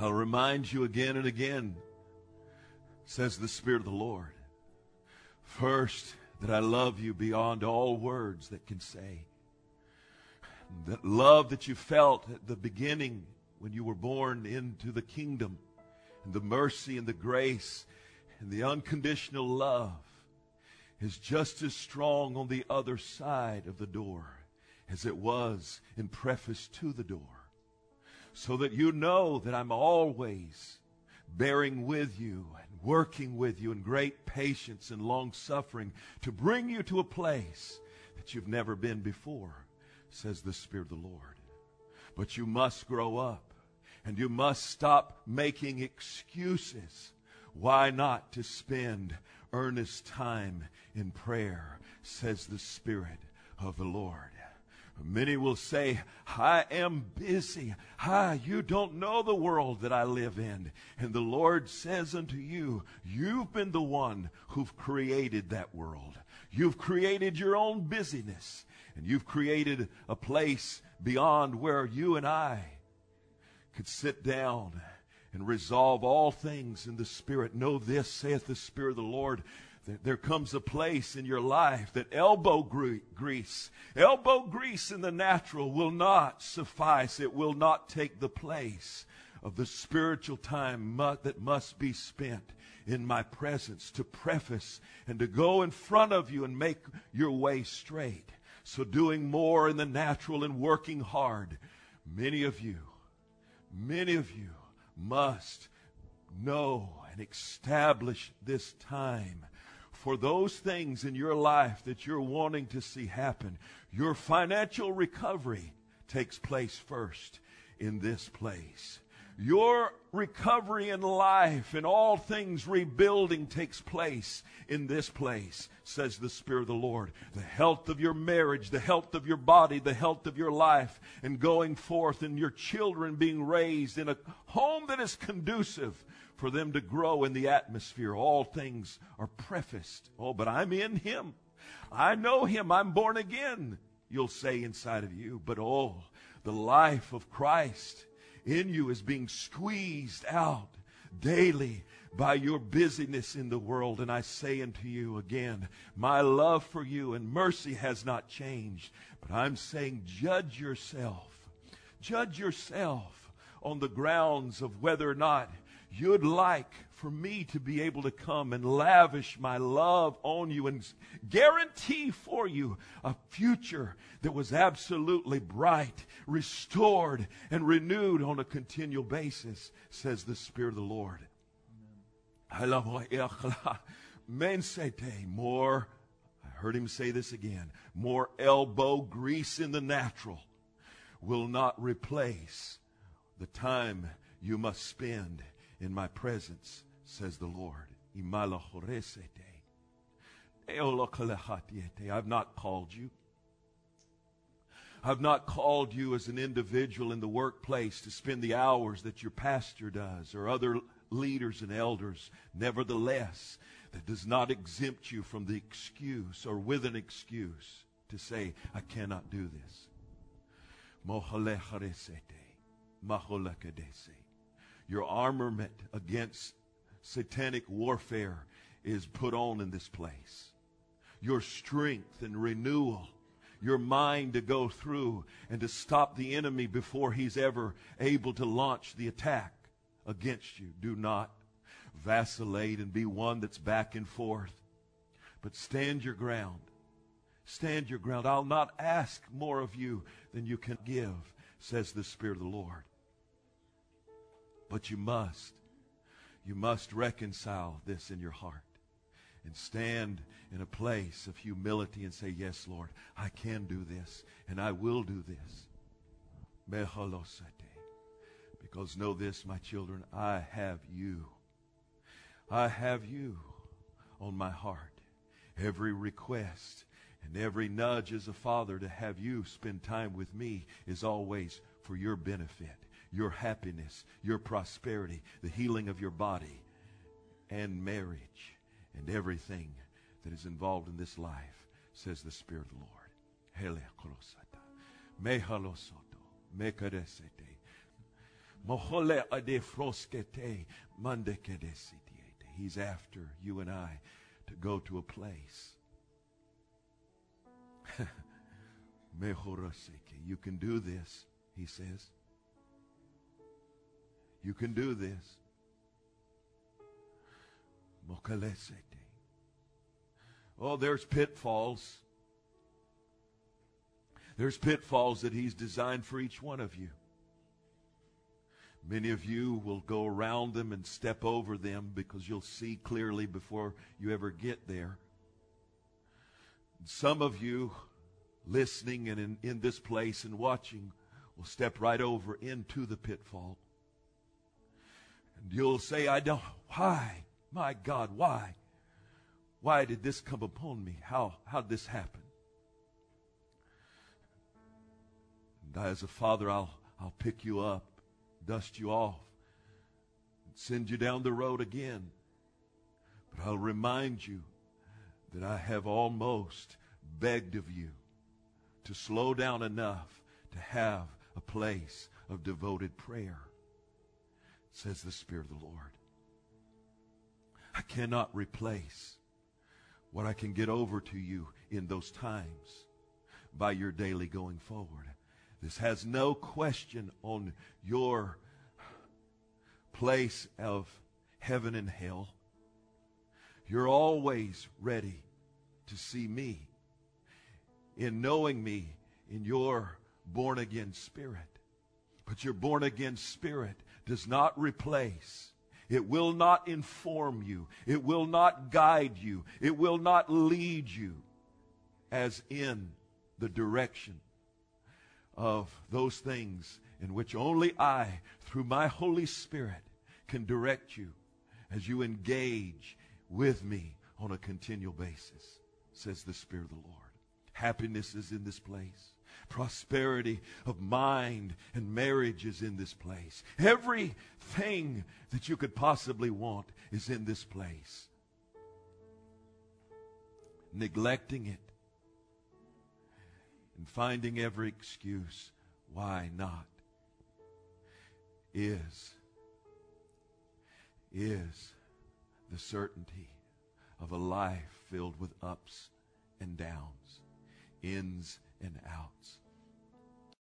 I'll remind you again and again, says the Spirit of the Lord. First, that I love you beyond all words that can say. That love that you felt at the beginning when you were born into the kingdom, and the mercy and the grace and the unconditional love is just as strong on the other side of the door as it was in preface to the door. So that you know that I'm always bearing with you and working with you in great patience and long suffering to bring you to a place that you've never been before, says the Spirit of the Lord. But you must grow up, and you must stop making excuses why not to spend earnest time in prayer, says the Spirit of the Lord. Many will say, I am busy. You don't know the world that I live in. And the Lord says unto you, you've been the one who've created that world. You've created your own busyness. And you've created a place beyond where you and I could sit down and resolve all things in the Spirit. Know this, saith the Spirit of the Lord, that there comes a place in your life that elbow grease in the natural will not suffice. It will not take the place of the spiritual time that must be spent in my presence to preface and to go in front of you and make your way straight. So doing more in the natural and working hard, many of you must know and establish this time for those things in your life that you're wanting to see happen. Your financial recovery takes place first in this place. Your recovery in life and all things rebuilding takes place in this place, says the Spirit of the Lord. The health of your marriage, the health of your body, the health of your life, and going forth and your children being raised in a home that is conducive for them to grow in the atmosphere. All things are prefaced. Oh, but I'm in Him. I know Him. I'm born again, you'll say inside of you. But oh, the life of Christ in you is being squeezed out daily by your busyness in the world. And I say unto you again, my love for you and mercy has not changed. But I'm saying, judge yourself. Judge yourself on the grounds of whether or not you'd like for me to be able to come and lavish my love on you and guarantee for you a future that was absolutely bright, restored, and renewed on a continual basis, says the Spirit of the Lord. More, I heard him say this again, more elbow grease in the natural will not replace the time you must spend in my presence, says the Lord. I've not called you. I've not called you as an individual in the workplace to spend the hours that your pastor does or other leaders and elders. Nevertheless, that does not exempt you from the excuse or with an excuse to say, I cannot do this. Your armament against satanic warfare is put on in this place. Your strength and renewal, your mind to go through and to stop the enemy before he's ever able to launch the attack against you. Do not vacillate and be one that's back and forth, but stand your ground. Stand your ground. I'll not ask more of you than you can give, says the Spirit of the Lord. But you must reconcile this in your heart and stand in a place of humility and say, yes, Lord, I can do this and I will do this. Because know this, my children, I have you. I have you on my heart. Every request and every nudge as a father to have you spend time with me is always for your benefit, your happiness, your prosperity, the healing of your body, and marriage, and everything that is involved in this life, says the Spirit of the Lord. He's after you and I to go to a place. You can do this, he says. You can do this. Oh, there's pitfalls. There's pitfalls that he's designed for each one of you. Many of you will go around them and step over them because you'll see clearly before you ever get there. Some of you listening and in this place and watching will step right over into the pitfall. And you'll say, I don't, why? My God, why? Why did this come upon me? How did this happen? And as a father, I'll pick you up, dust you off, and send you down the road again. But I'll remind you that I have almost begged of you to slow down enough to have a place of devoted prayer, says the Spirit of the Lord. I cannot replace what I can get over to you in those times by your daily going forward. This has no question on your place of heaven and hell. You're always ready to see me in knowing me in your born-again spirit. But your born-again spirit does not replace. It will not inform you. It will not guide you. It will not lead you as in the direction of those things in which only I, through my Holy Spirit, can direct you as you engage with me on a continual basis, says the Spirit of the Lord. Happiness is in this place. Prosperity of mind and marriage is in this place. Everything that you could possibly want is in this place. Neglecting it and finding every excuse why not is the certainty of a life filled with ups and downs, ins and outs.